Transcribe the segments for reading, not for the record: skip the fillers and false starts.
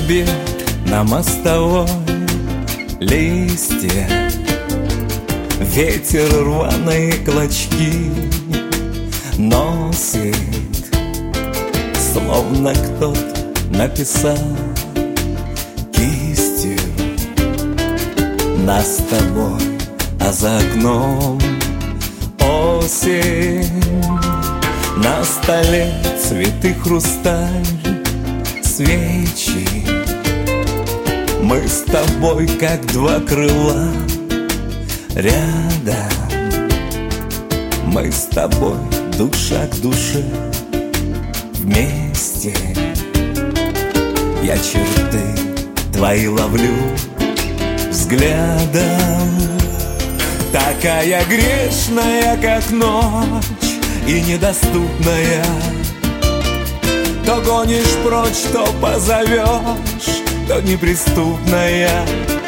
скорбит на мостовой листья, ветер рваные клочки носит, словно кто-то написал кистью нас с тобой, а за окном осень. На столе цветы, хрусталь, свечи. Мы с тобой как два крыла рядом. Мы с тобой душа к душе вместе. Я черты твои ловлю взглядом. Такая грешная, как ночь, и недоступная. То гонишь прочь, то позовешь, то неприступная.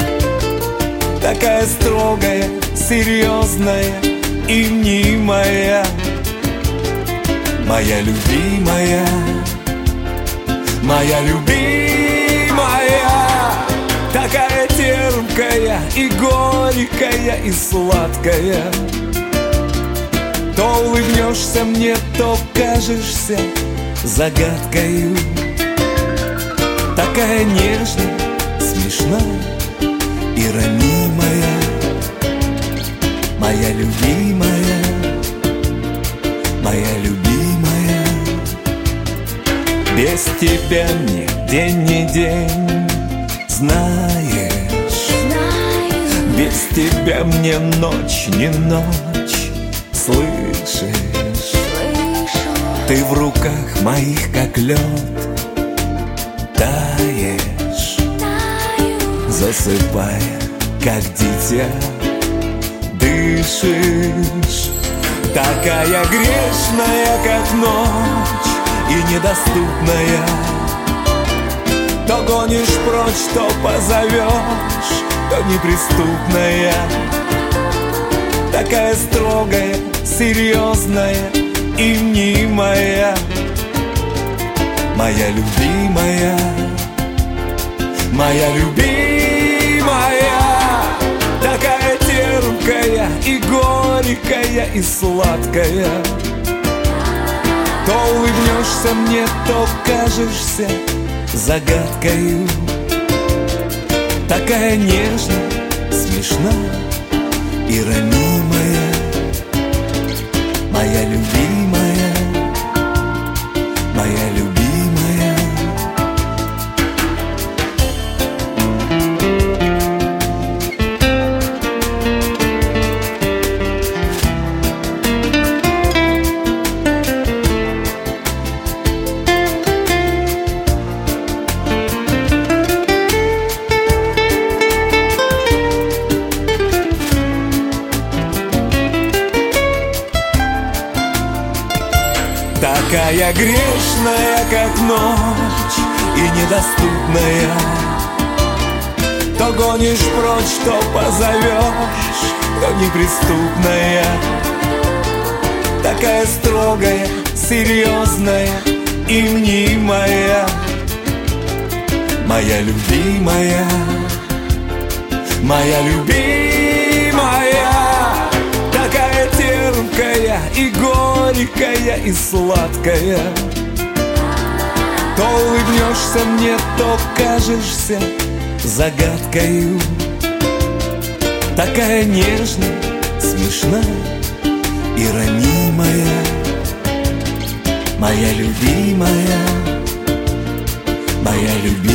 Такая строгая, серьезная и мнимая. Моя любимая, моя любимая. Такая терпкая и горькая и сладкая. То улыбнешься мне, то кажешься загадкою. Такая нежная, смешная и ранимая. Моя любимая, моя любимая. Без тебя мне день не день, знаешь. Без тебя мне ночь не ночь, слышишь? Ты в руках моих, как лед, таешь, засыпая, как дитя, дышишь. Такая грешная, как ночь, и недоступная. То гонишь прочь, то позовешь, то неприступная. Такая строгая, серьезная и мнимая. Моя любимая, моя любимая. Такая терпкая и горькая и сладкая. То улыбнешься мне, то кажешься загадкою. Такая нежная, смешная и ранимая. Моя любимая, моя любимая. Такая грешная, как ночь, и недоступная. То гонишь прочь, то позовешь, то неприступная. Такая строгая, серьезная и мнимая. Моя любимая, моя любимая. Такая терпкая и горькая и сладкая. То улыбнешься мне, то кажешься загадкою. Такая нежная, смешная и ранимая. Моя любимая, моя любимая.